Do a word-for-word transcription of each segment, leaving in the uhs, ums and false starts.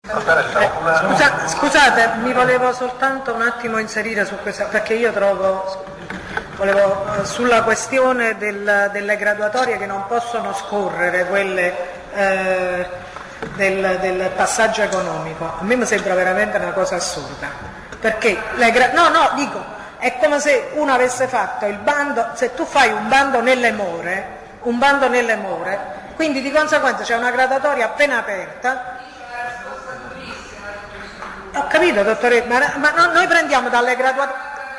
Eh, scusa, scusate, mi volevo soltanto un attimo inserire su questa, perché io trovo, volevo, sulla questione del, delle graduatorie che non possono scorrere, quelle eh, del, del passaggio economico. A me mi sembra veramente una cosa assurda, perché le gra- no, no, dico, è come se uno avesse fatto il bando, se tu fai un bando nelle more, un bando nelle more, quindi di conseguenza c'è una graduatoria appena aperta. Ho capito, dottore, ma, ma no, noi prendiamo dalle graduatorie.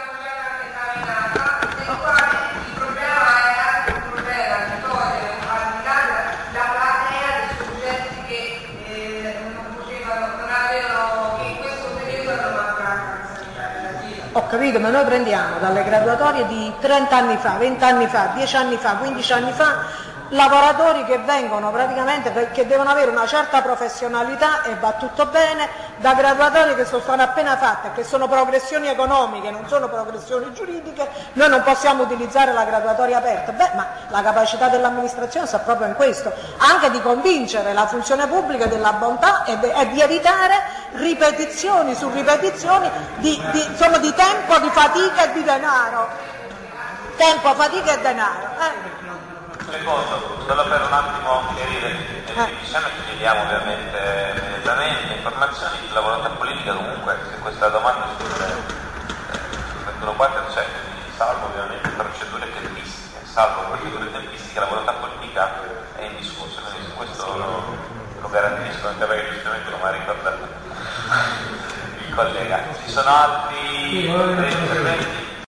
Il problema è anche un problema di togliere la platea dei soggetti che non potevano, non avevano, che in questo periodo erano mancati. Ho capito, ma noi prendiamo dalle graduatorie di trenta anni fa, venti anni fa, dieci anni fa, quindici anni fa, lavoratori che vengono praticamente perché devono avere una certa professionalità e va tutto bene, da graduatorie che sono state appena fatte, che sono progressioni economiche, non sono progressioni giuridiche, noi non possiamo utilizzare la graduatoria aperta. Beh, ma la capacità dell'amministrazione sta proprio in questo, anche di convincere la funzione pubblica della bontà e, de- e di evitare ripetizioni su ripetizioni di, di, insomma, di tempo, di fatica e di denaro. Tempo, fatica e denaro. Eh? Secondo, solo per un attimo chiarire, nel diciamo ci chiediamo ovviamente immediatamente informazioni sulla volontà politica, comunque se questa domanda sul, eh, sul ventuno quattro c'è, quindi salvo ovviamente procedure tempistiche, salvo procedure tempistiche la volontà politica è in discusso, quindi su questo lo, lo garantisco, anche perché giustamente lo mi ha ricordato il collega. Ci sono altri interventi?